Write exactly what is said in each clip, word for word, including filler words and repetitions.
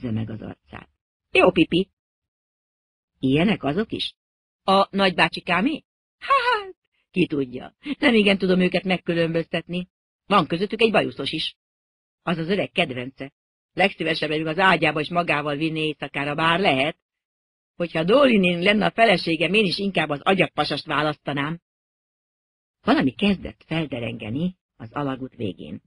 nézze meg az arcát. Jó, Pipi. Ilyenek azok is? A nagybácsikámé? Hát, ki tudja. Nem igen tudom őket megkülönböztetni. Van közöttük egy bajuszos is. Az az öreg kedvence. Legszívesebben az ágyába is magával vinni éjszakára, bár lehet. Hogyha Dólinén lenne a feleségem, én is inkább az agyagpasast választanám. Valami kezdett felderengeni az alagút végén.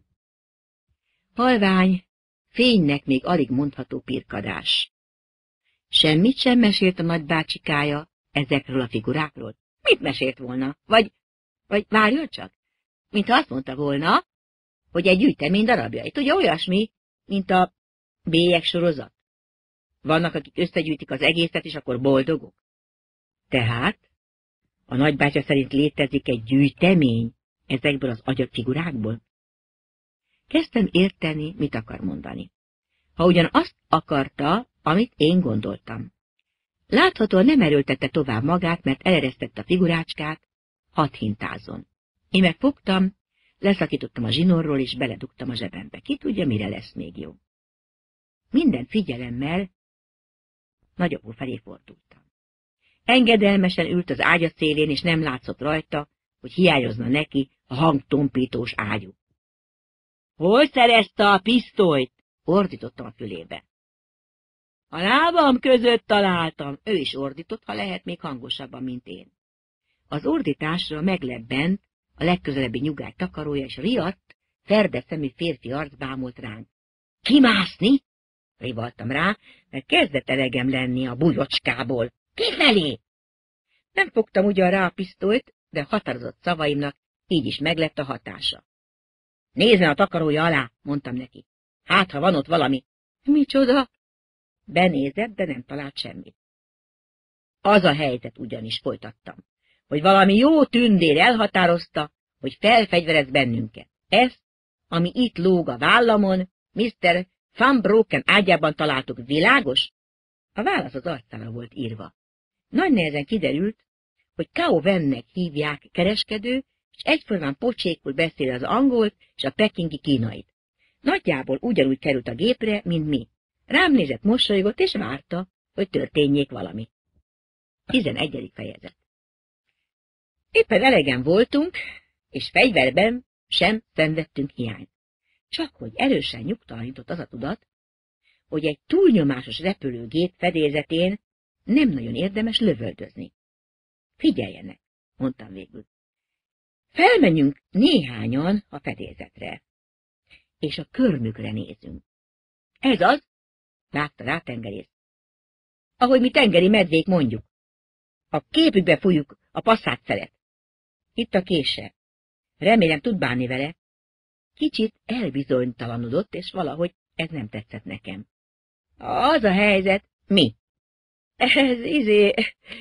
Halvány, fénynek még alig mondható pirkadás. Semmit sem mesélt a nagybácsikája ezekről a figurákról? Mit mesélt volna? Vagy, vagy várjon csak, mintha azt mondta volna, hogy egy gyűjtemény darabjait. Ugye olyasmi, mint a bélyeg sorozat? Vannak, akik összegyűjtik az egészet, és akkor boldogok. Tehát a nagybácsa szerint létezik egy gyűjtemény ezekből az agyagfigurákból? Kezdtem érteni, mit akar mondani. Ha ugyan azt akarta, amit én gondoltam. Láthatóan nem erőltette tovább magát, mert eleresztette a figurácskát, hadd hintázon. Én megfogtam, leszakítottam a zsinórról, és beledugtam a zsebembe. Ki tudja, mire lesz még jó. Minden figyelemmel nagyapó felé fordultam. Engedelmesen ült az ágya szélén, és nem látszott rajta, hogy hiányozna neki a hangtompítós ágyú. Hol szerezte a pisztolyt? Ordítottam a fülébe. A lábam között találtam. Ő is ordított, ha lehet, még hangosabban, mint én. Az ordításra meglebbent a legközelebbi nyugágy takarója, és riadt, ferde szemű férfi arc bámult ránk. Kimászni? Rivaltam rá, mert kezdett elegem lenni a bujocskából. Kifelé! Nem fogtam ugyan rá a pisztolyt, de határozott szavaimnak így is meglett a hatása. Nézzen a takarója alá, mondtam neki. Hát, ha van ott valami. Micsoda? Benézett, de nem talált semmit. Az a helyzet, ugyanis folytattam, hogy valami jó tündér elhatározta, hogy felfegyverez bennünket. Ezt, ami itt lóg a vállamon, miszter Van Broken ágyában találtuk, világos? A válasz az arcára volt írva. Nagy nehezen kiderült, hogy Cao Wennek hívják kereskedő, és egyformán pocsékul beszél az angolt és a pekingi kínait. Nagyjából ugyanúgy került a gépre, mint mi. Rám nézett, mosolygott, és várta, hogy történjék valami. tizenegyedik fejezet. Éppen elegen voltunk, és fegyverben sem szenvedtünk hiányt. Csak hogy erősen nyugtalanított az a tudat, hogy egy túlnyomásos repülőgép fedélzetén nem nagyon érdemes lövöldözni. Figyeljenek, mondtam végül. Felmenjünk néhányan a fedélzetre, és a körmükre nézünk. Ez az, vágta rá tengerész. Ahogy mi tengeri medvék mondjuk. A képükbe fújjuk a passzát szelet. Itt a kése. Remélem tud bánni vele. Kicsit elbizonytalanodott, és valahogy ez nem tetszett nekem. Az a helyzet, mi? Ez izé,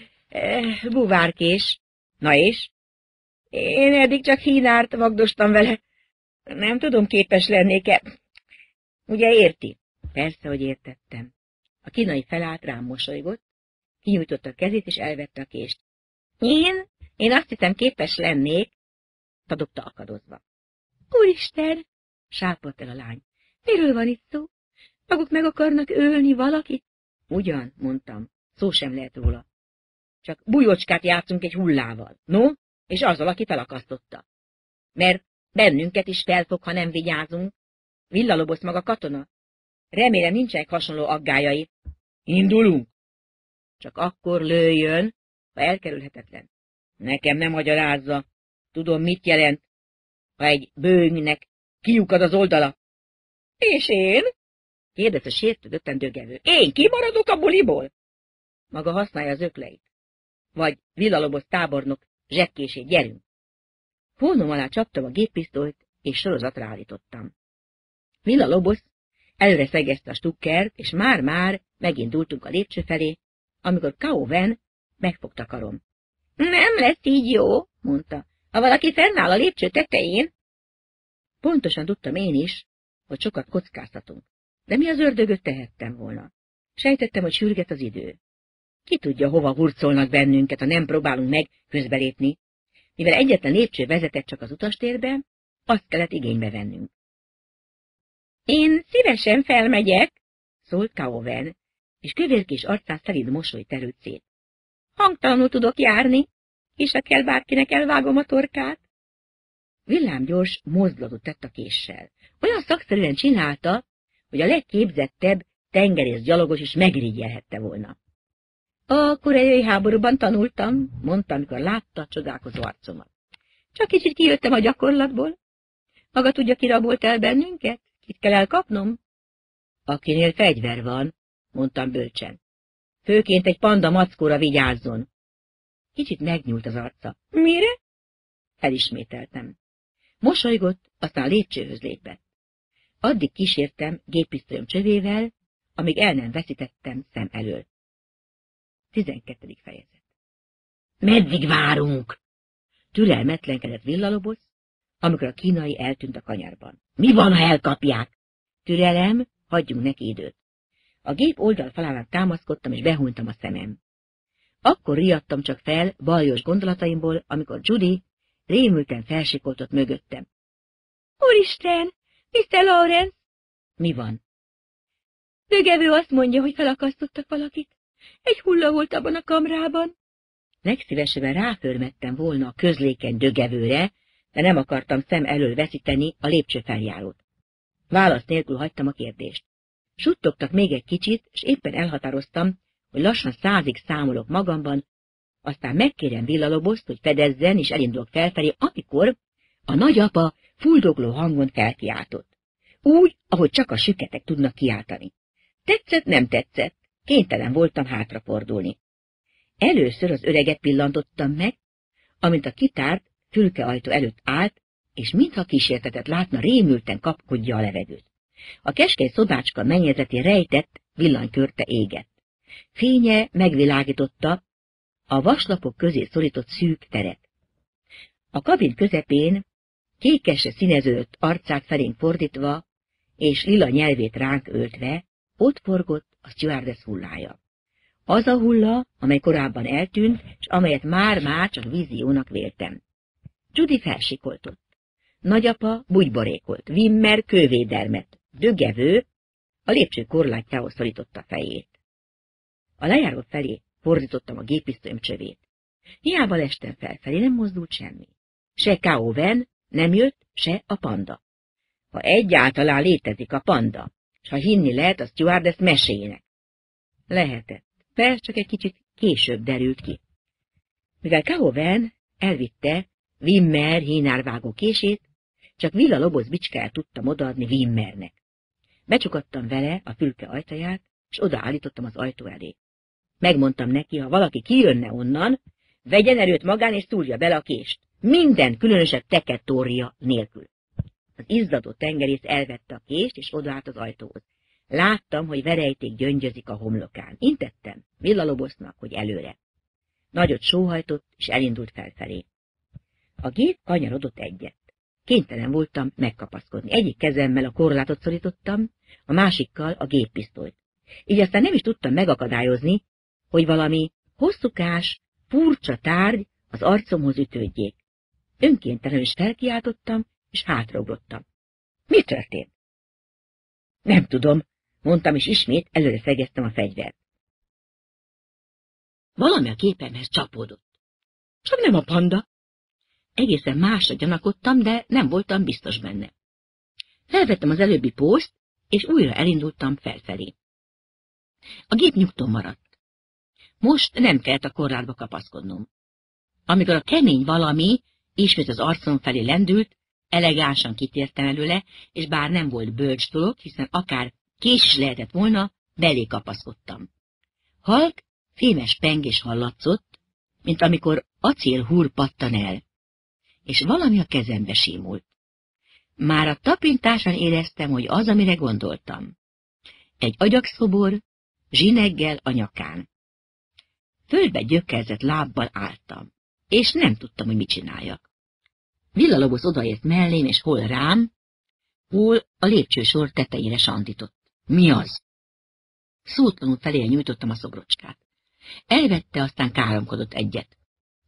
buvárkés. Na és? Én eddig csak hínárt vagdostam vele. Nem tudom, képes lennék-e. Ugye érti? Persze, hogy értettem. A kínai felállt, rám mosolygott, kinyújtotta a kezét, és elvette a kést. Én? Én azt hiszem, képes lennék, tadogta akadozva. Úristen! Sápadt el a lány. Miről van itt szó? Maguk meg akarnak ölni valakit? Ugyan, mondtam, szó sem lehet róla. Csak bujocskát játszunk egy hullával, no? És azzal, aki felakasztotta. Mert bennünket is felfog, ha nem vigyázunk. Villalobosz maga katona. Remélem nincsenek hasonló aggályai. Indulunk? Csak akkor lőjön, ha elkerülhetetlen. Nekem nem magyarázza. Tudom, mit jelent, ha egy bőnynek kiukad az oldala. És én? Kérdezte sértődötten dögevő. Én kimaradok a buliból? Maga használja az ökleit. Vagy villalobosz tábornok zsebkését, gyerünk. Hónom alá csaptam a géppisztolyt, és sorozatra állítottam. Villalobosz előre szegezte a stukkert, és már-már megindultunk a lépcső felé, amikor Cao Wen megfogta karom. Nem lesz így jó, mondta, ha valaki fennáll a lépcső tetején. Pontosan tudtam én is, hogy sokat kockáztatunk, de mi az ördögöt tehettem volna. Sejtettem, hogy sürget az idő. Ki tudja, hova hurcolnak bennünket, ha nem próbálunk meg közbelépni. Mivel egyetlen lépcső vezetett csak az utastérbe, azt kellett igénybe vennünk. Én szívesen felmegyek, szólt Kauven, és kövérkés arcán szelíd mosoly terült szét. Hangtalanul tudok járni, és ha kell bárkinek elvágom a torkát. Villámgyors mozdulatot tett a késsel. Olyan szakszerűen csinálta, hogy a legképzettebb tengerész gyalogos is megirigyelhette volna. A koreai háborúban tanultam, mondta, amikor látta a csodálkozó arcomat. Csak kicsit kijöttem a gyakorlatból. Maga tudja, ki rabolt el bennünket? Kit kell elkapnom? Akinél fegyver van, mondtam bölcsen. Főként egy panda mackóra vigyázzon. Kicsit megnyúlt az arca. Mire? Elismételtem. Mosolygott, aztán a lépcsőhöz lépett. Addig kísértem géppisztolyom csövével, amíg el nem veszítettem szem elől. Tizenkettedik fejezet. Meddig várunk? Türelmetlenkedett Villalobosz, amikor a kínai eltűnt a kanyarban. Mi van, ha elkapják? Türelem, hagyjunk neki időt. A gép oldalfalánál támaszkodtam, és behúnytam a szemem. Akkor riadtam csak fel baljós gondolataimból, amikor Judy rémülten felsikoltott mögöttem. Úristen, miszter Lawrence! Mi van? Dögevő azt mondja, hogy felakasztottak valakit. Egy hulla volt abban a kamrában. Legszívesebben ráförmettem volna a közlékeny dögevőre, de nem akartam szem elől veszíteni a lépcsőfeljárót. Válasz nélkül hagytam a kérdést. Suttogtak még egy kicsit, és éppen elhatároztam, hogy lassan százig számolok magamban, aztán megkérem Villaloboszt, hogy fedezzen, és elindulok felfelé, amikor a nagyapa fuldogló hangon felkiáltott. Úgy, ahogy csak a süketek tudnak kiáltani. Tetszett, nem tetszett, kénytelen voltam hátrafordulni. Először az öreget pillantottam meg, amint a kitárt fülkeajtó előtt állt, és mintha kísértetet látna, rémülten kapkodja a levegőt. A keskeny szobácska mennyezetén rejtett villanykörte égett. Fénye megvilágította a vaslapok közé szorított szűk teret. A kabin közepén kékesre színeződött arcát felénk fordítva, és lila nyelvét ránk öltve, ott forgott a stewardess hullája. Az a hulla, amely korábban eltűnt, és amelyet már-már csak víziónak véltem. Judy felsikoltott. Nagyapa bugyborékolt, Wimmer kővédelmet, dögevő a lépcső korlátjához szorította fejét. A lejáró felé fordítottam a géppisztolyom csövét. Hiába lestem felfelé, nem mozdult semmi. Se Kauven nem jött, se a panda. Ha egyáltalán létezik a panda, s ha hinni lehet a stewardess meséjének. Lehetett. Persze csak egy kicsit később derült ki. Mivel Kauven elvitte Wimmer hínárvágó kését, csak Villalobosz bicskáját tudtam odaadni Wimmernek. Becsukadtam vele a fülke ajtaját, és odaállítottam az ajtó elé. Megmondtam neki, ha valaki kijönne onnan, vegyen erőt magán, és szúrja bele a kést. Minden különösebb tekettória nélkül. Az izzadó tengerész elvette a kést, és odaállt az ajtóhoz. Láttam, hogy verejték gyöngyözik a homlokán. Intettem Villalobosznak, hogy előre. Nagyot sóhajtott, és elindult felfelé. A gép kanyarodott egyet. Kénytelen voltam megkapaszkodni. Egyik kezemmel a korlátot szorítottam, a másikkal a géppisztolyt. Így aztán nem is tudtam megakadályozni, hogy valami hosszúkás, furcsa tárgy az arcomhoz ütődjék. Önkéntelenül is felkiáltottam, és hátraugrottam. Mi történt? Nem tudom, mondtam, és ismét előre szegeztem a fegyvert. Valami a képemhez csapódott. Csak nem a panda. Egészen másra gyanakodtam, de nem voltam biztos benne. Felvettem az előbbi pószt, és újra elindultam felfelé. A gép nyugton maradt. Most nem kellett a korlátba kapaszkodnom. Amikor a kemény valami ismét az arcom felé lendült, elegánsan kitértem előle, és bár nem volt bölcs dolog, hiszen akár kés is lehetett volna, belé kapaszkodtam. Halk, fémes pengés hallatszott, mint amikor acélhúr pattan el, és valami a kezembe símult. Már a tapintásán éreztem, hogy az, amire gondoltam. Egy agyakszobor, zsineggel a nyakán. Földbe gyökerzett lábbal álltam, és nem tudtam, hogy mit csináljak. Villalobosz odaért mellém, és hol rám, hol a lépcsősor tetejére sandított. Mi az? Szótlanul felé nyújtottam a szobrocskát. Elvette, aztán káromkodott egyet.